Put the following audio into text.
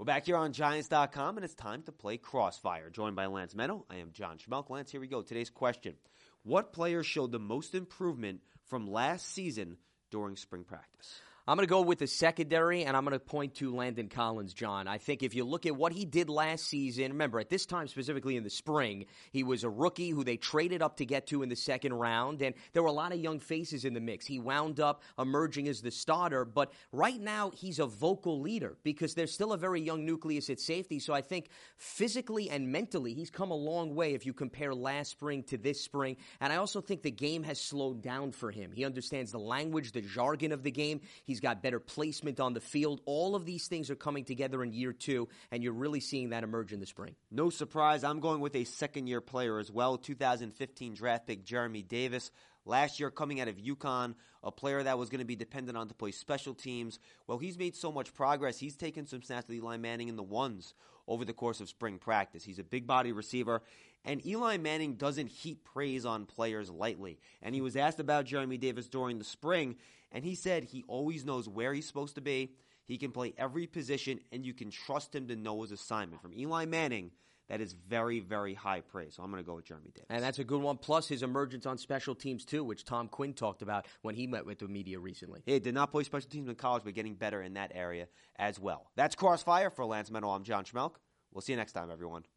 We're back here on Giants.com, and it's time to play Crossfire. Joined by Lance Meadow, I am John Schmelk. Lance, here we go. Today's question. What player showed the most improvement from last season during spring practice? I'm going to go with the secondary, and I'm going to point to Landon Collins, John. I think if you look at what he did last season, remember, at this time, specifically in the spring, he was a rookie who they traded up to get to in the second round, and there were a lot of young faces in the mix. He wound up emerging as the starter, but right now he's a vocal leader because there's still a very young nucleus at safety, so I think physically and mentally he's come a long way if you compare last spring to this spring, and I also think the game has slowed down for him. He understands the language, the jargon of the game. He's got better placement on the field. All of these things are coming together in year two, and you're really seeing that emerge in the spring. No surprise, I'm going with a second-year player as well, 2015 draft pick Jeremy Davis. Last year, coming out of UConn, a player that was going to be dependent on to play special teams. Well, he's made so much progress. He's taken some snaps with Eli Manning in the ones over the course of spring practice. He's a big body receiver, and Eli Manning doesn't heap praise on players lightly. And he was asked about Jeremy Davis during the spring, and he said he always knows where he's supposed to be. He can play every position, and you can trust him to know his assignment. From Eli Manning, that is very, very high praise. So I'm going to go with Jeremy Davis. And that's a good one. Plus his emergence on special teams, too, which Tom Quinn talked about when he met with the media recently. He did not play special teams in college, but getting better in that area as well. That's Crossfire. For Lance Meadow, I'm John Schmelk. We'll see you next time, everyone.